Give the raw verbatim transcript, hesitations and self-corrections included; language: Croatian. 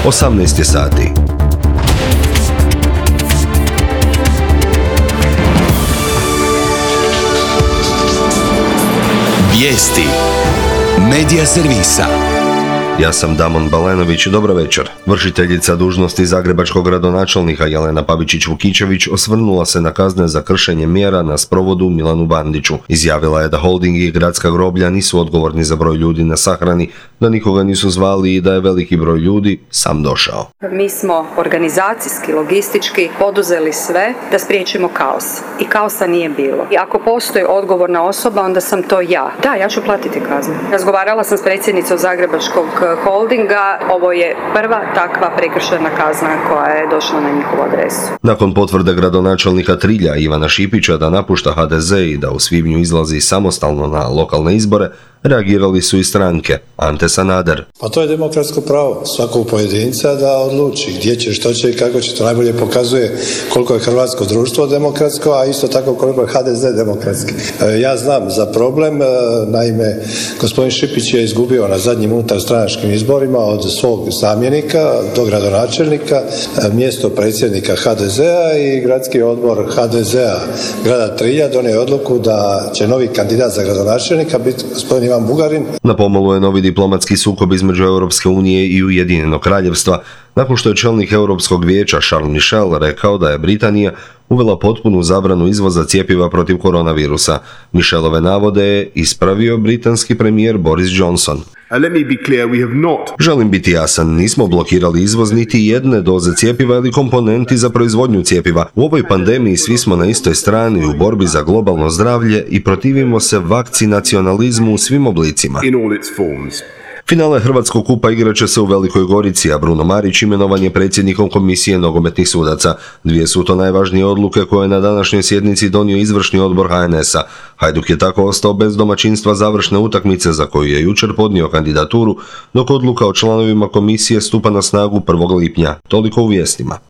osamnaest je sati. Vijesti Medija servisa. Ja sam Damon Balenović, dobro večer. Vršiteljica dužnosti zagrebačkog gradonačelnika Jelena Pavičić-Vukičević osvrnula se na kazne za kršenje mjera na sprovodu Milanu Bandiću. Izjavila je da holding i gradska groblja nisu odgovorni za broj ljudi na sahrani, da nikoga nisu zvali i da je veliki broj ljudi sam došao. Mi smo organizacijski, logistički poduzeli sve da spriječimo kaos. I kaosa nije bilo. I ako postoji odgovorna osoba, onda sam to ja. Da, ja ću platiti kaznu. Razgovarala sam s predsjednicom zagrebačkog holdinga, ovo je prva takva prekršajna kazna koja je došla na njihovu adresu. Nakon potvrde gradonačelnika Trilja Ivana Šipića da napušta ha de ze i da u svibnju izlazi samostalno na lokalne izbore, reagirali su i stranke. Ante Sanader. Pa to je demokratsko pravo svakog pojedinca da odluči gdje će, što će i kako će. To najbolje pokazuje koliko je hrvatsko društvo demokratsko, a isto tako koliko je ha de ze demokratski. E, ja znam za problem, e, naime, gospodin Šipić je izgubio na zadnjim unutarstranačkim izborima od svog zamjenika do gradonačelnika e, mjesto predsjednika ha de zea i gradski odbor ha de zea grada Trilja donio odluku da će novi kandidat za gradonačelnika biti gospodin Ivan Bugarin. Na pomolu je novi diplomatski sukob između Europske unije i Ujedinjenog kraljevstva, nakon što je čelnik Europskog vijeća Charles Michel rekao da je Britanija uvela potpunu zabranu izvoza cjepiva protiv koronavirusa. Michelove navode je ispravio britanski premijer Boris Johnson. Želim biti jasan, nismo blokirali izvoz niti jedne doze cjepiva ili komponenti za proizvodnju cjepiva. U ovoj pandemiji svi smo na istoj strani u borbi za globalno zdravlje i protivimo se vakcinacionalizmu u svim oblicima. Finale Hrvatskog kupa igrat će se u Velikoj Gorici, a Bruno Marić imenovan je predsjednikom Komisije nogometnih sudaca. Dvije su to najvažnije odluke koje je na današnjoj sjednici donio izvršni odbor ha en esa. Hajduk je tako ostao bez domaćinstva završne utakmice za koju je jučer podnio kandidaturu, dok odluka o članovima komisije stupa na snagu prvog lipnja. Toliko u vijestima.